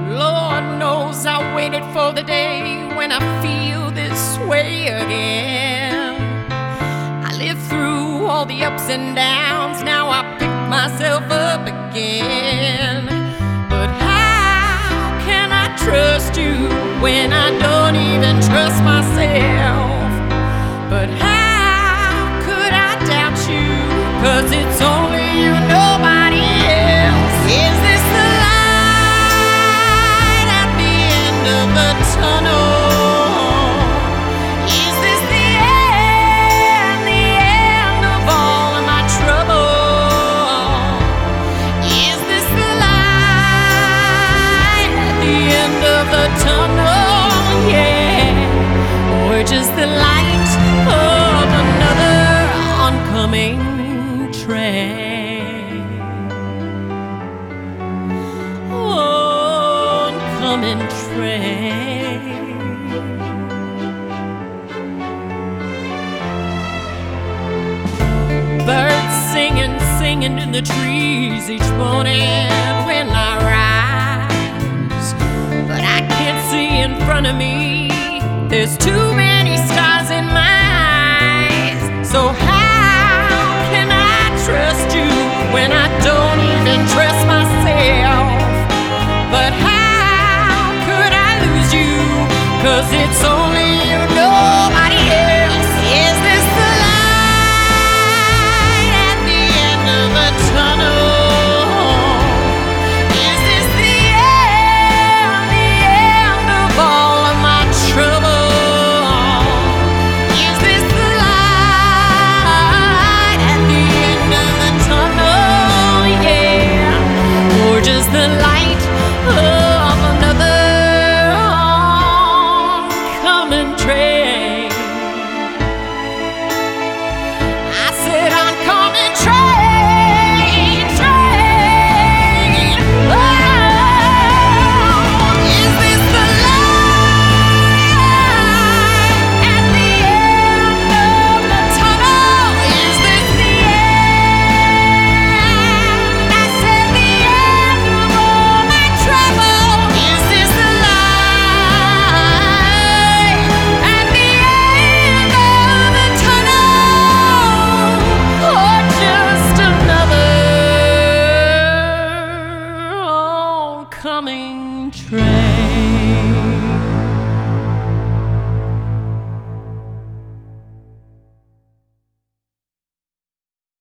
Lord knows I waited for the day when I feel this way again. I lived through all the ups and downs, now I pick myself up again. But how can I trust you when I don't even trust myself? But how could I doubt you? 'Cause it's only you, nobody else. Is this the light at the end of the tunnel? Is this the end of all of my trouble? Is this the light at the end of the tunnel? Yeah, or just the light of another oncoming train? Oncoming train. Birds singing, singing in the trees each morning when I rise. But I can't see in front of me, there's too many scars in my eyes. So how can I trust you when I don't even trust myself? But how could I lose you? 'Cause it's only you, nobody else. Is this the light at the end of the tunnel? Is this the end of all of my trouble? Is this the light at the end of the tunnel? Yeah, or just the light of another oncoming train? I said oncoming train, train. Oh, is this the light at the end of the tunnel? Is this the end? I said the end of all my trouble. Is this the light at the end of the tunnel? Or just another oncoming train?